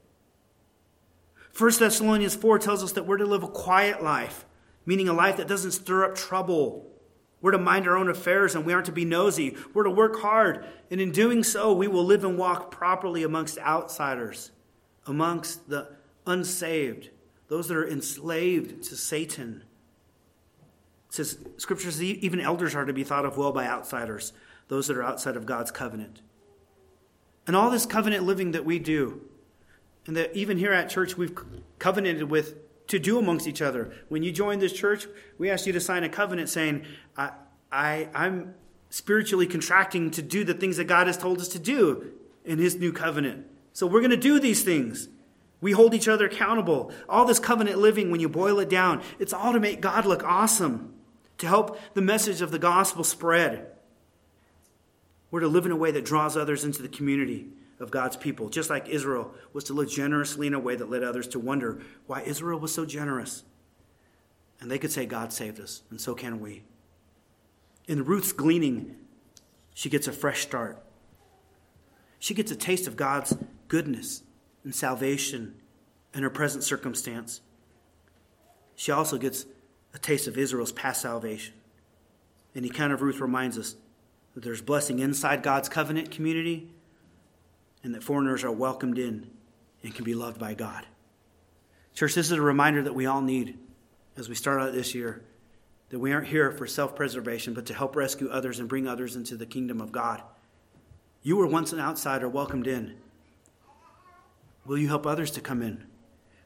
First Thessalonians four tells us that we're to live a quiet life, meaning a life that doesn't stir up trouble. We're to mind our own affairs and we aren't to be nosy. We're to work hard. And in doing so, we will live and walk properly amongst outsiders, amongst the unsaved, those that are enslaved to Satan. It says, Scripture says even elders are to be thought of well by outsiders, those that are outside of God's covenant. And all this covenant living that we do, and that even here at church we've covenanted with to do amongst each other. When you join this church, we ask you to sign a covenant saying, I, I, I'm spiritually contracting to do the things that God has told us to do in His new covenant. So we're going to do these things. We hold each other accountable. All this covenant living, when you boil it down, it's all to make God look awesome, to help the message of the gospel spread. We're to live in a way that draws others into the community of God's people, just like Israel was to live generously in a way that led others to wonder why Israel was so generous. And they could say, God saved us, and so can we. In Ruth's gleaning, she gets a fresh start. She gets a taste of God's goodness and salvation in her present circumstance. She also gets a taste of Israel's past salvation. And the account of Ruth reminds us that there's blessing inside God's covenant community, and that foreigners are welcomed in and can be loved by God. Church, this is a reminder that we all need as we start out this year, that we aren't here for self-preservation, but to help rescue others and bring others into the kingdom of God. You were once an outsider welcomed in. Will you help others to come in?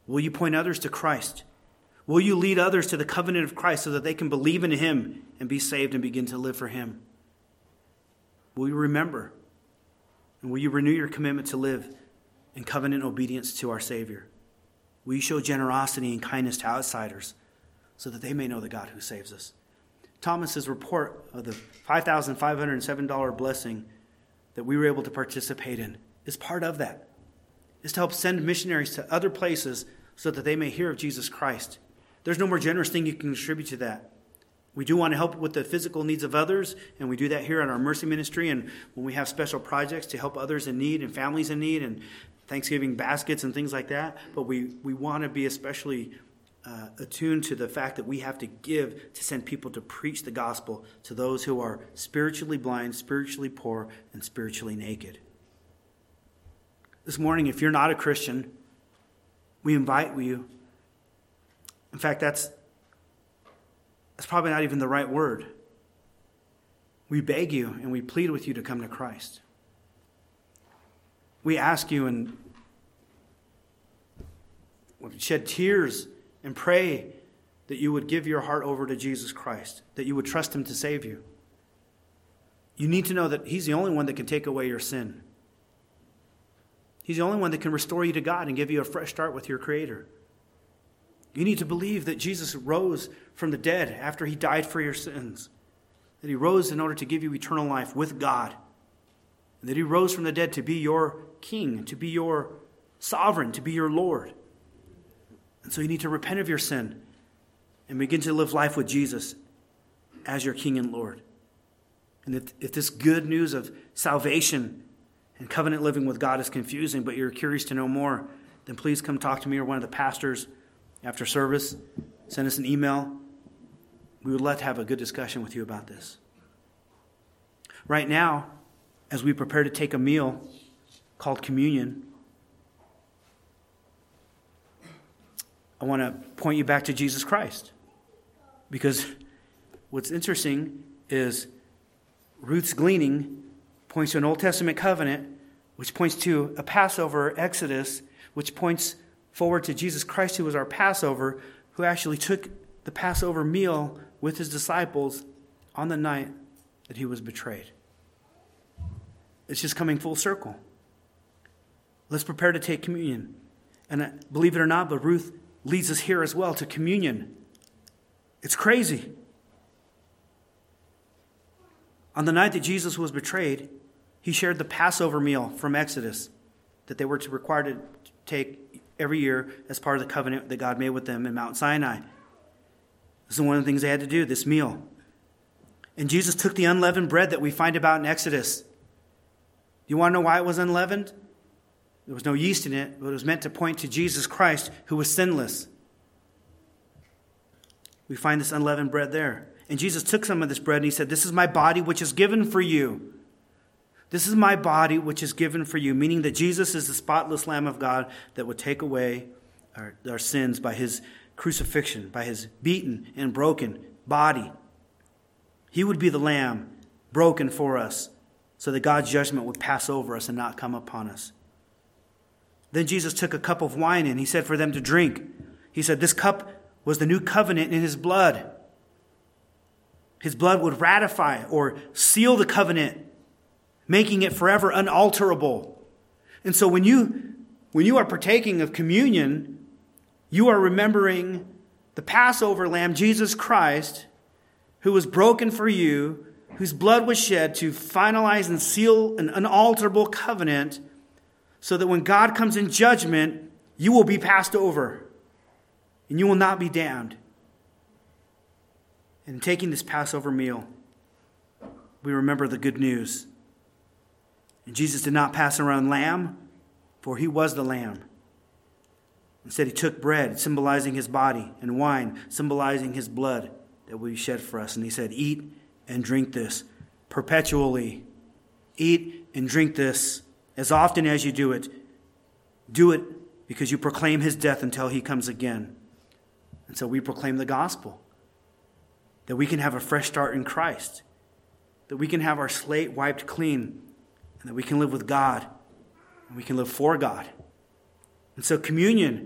Will you point others to Christ? Will you lead others to the covenant of Christ so that they can believe in him and be saved and begin to live for him? Will you remember? And will you renew your commitment to live in covenant obedience to our Savior? Will you show generosity and kindness to outsiders so that they may know the God who saves us? Thomas's report of the five thousand five hundred seven dollars blessing that we were able to participate in is part of that. Is to help send missionaries to other places so that they may hear of Jesus Christ. There's no more generous thing you can contribute to that. We do want to help with the physical needs of others, and we do that here at our Mercy Ministry, and when we have special projects to help others in need and families in need and Thanksgiving baskets and things like that. But we, we want to be especially uh, attuned to the fact that we have to give to send people to preach the gospel to those who are spiritually blind, spiritually poor, and spiritually naked. This morning, if you're not a Christian, we invite you. In fact, that's, that's probably not even the right word. We beg you and we plead with you to come to Christ. We ask you and shed tears and pray that you would give your heart over to Jesus Christ, that you would trust him to save you. You need to know that he's the only one that can take away your sin. He's the only one that can restore you to God and give you a fresh start with your Creator. You need to believe that Jesus rose from the dead after he died for your sins. That he rose in order to give you eternal life with God. And that he rose from the dead to be your king, to be your sovereign, to be your Lord. And so you need to repent of your sin and begin to live life with Jesus as your King and Lord. And if, if this good news of salvation and covenant living with God is confusing, but you're curious to know more, then please come talk to me or one of the pastors after service. Send us an email. We would love to have a good discussion with you about this. Right now, as we prepare to take a meal called communion, I want to point you back to Jesus Christ. Because what's interesting is Ruth's gleaning points to an Old Testament covenant, which points to a Passover Exodus, which points forward to Jesus Christ, who was our Passover, who actually took the Passover meal with his disciples on the night that he was betrayed. It's just coming full circle. Let's prepare to take communion. And believe it or not, but Ruth leads us here as well to communion. It's crazy. On the night that Jesus was betrayed, he shared the Passover meal from Exodus that they were to required to take every year as part of the covenant that God made with them in Mount Sinai. This is one of the things they had to do, this meal. And Jesus took the unleavened bread that we find about in Exodus. Do you want to know why it was unleavened? There was no yeast in it, but it was meant to point to Jesus Christ, who was sinless. We find this unleavened bread there. And Jesus took some of this bread and he said, "This is my body which is given for you. This is my body which is given for you," meaning that Jesus is the spotless Lamb of God that would take away our, our sins by his crucifixion, by his beaten and broken body. He would be the Lamb broken for us so that God's judgment would pass over us and not come upon us. Then Jesus took a cup of wine and he said for them to drink. He said this cup was the new covenant in his blood. His blood would ratify or seal the covenant, making it forever unalterable. And so when you, when you are partaking of communion, you are remembering the Passover lamb, Jesus Christ, who was broken for you, whose blood was shed to finalize and seal an unalterable covenant, so that when God comes in judgment, you will be passed over and you will not be damned. And in taking this Passover meal, we remember the good news. And Jesus did not pass around lamb, for he was the lamb. Instead, he took bread, symbolizing his body, and wine, symbolizing his blood that will be shed for us. And he said, "Eat and drink this perpetually. Eat and drink this as often as you do it. Do it because you proclaim his death until he comes again." And so we proclaim the gospel, that we can have a fresh start in Christ, that we can have our slate wiped clean, and that we can live with God, and we can live for God. And so communion,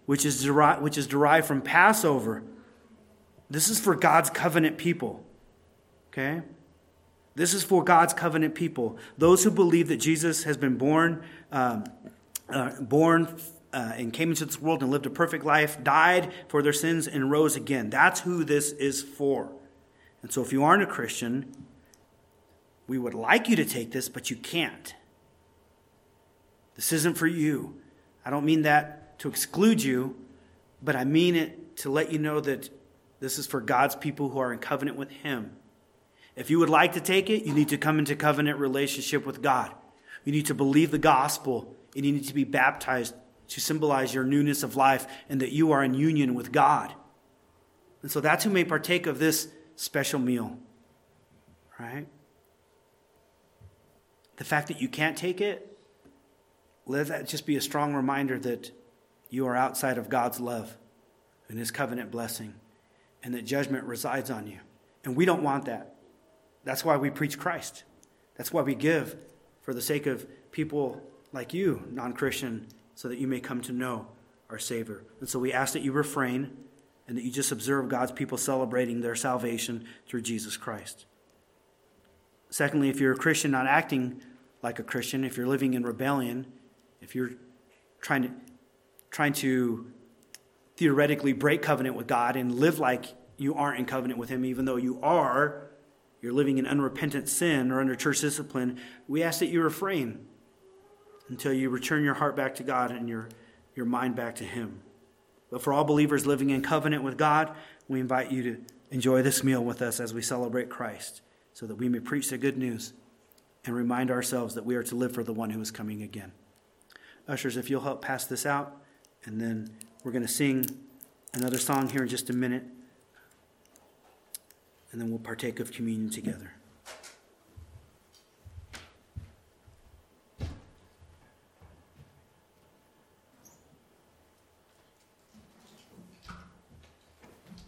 which is derived, which is derived from Passover. This is for God's covenant people. Okay? This is for God's covenant people. Those who believe that Jesus has been born, um, uh, born uh, and came into this world and lived a perfect life, died for their sins and rose again. That's who this is for. And so if you aren't a Christian, we would like you to take this, but you can't. This isn't for you. I don't mean that to exclude you, but I mean it to let you know that this is for God's people who are in covenant with Him. If you would like to take it, you need to come into covenant relationship with God. You need to believe the gospel, and you need to be baptized to symbolize your newness of life and that you are in union with God. And so that's who may partake of this special meal. Right? The fact that you can't take it, let that just be a strong reminder that you are outside of God's love and His covenant blessing, and that judgment resides on you. And we don't want that. That's why we preach Christ. That's why we give for the sake of people like you, non-Christian, so that you may come to know our Savior. And so we ask that you refrain and that you just observe God's people celebrating their salvation through Jesus Christ. Secondly, if you're a Christian not acting like a Christian, if you're living in rebellion, if you're trying to trying to theoretically break covenant with God and live like you aren't in covenant with Him, even though you are, you're living in unrepentant sin or under church discipline, we ask that you refrain until you return your heart back to God and your, your mind back to Him. But for all believers living in covenant with God, we invite you to enjoy this meal with us as we celebrate Christ, so that we may preach the good news and remind ourselves that we are to live for the one who is coming again. Ushers, if you'll help pass this out, and then we're going to sing another song here in just a minute, and then we'll partake of communion together.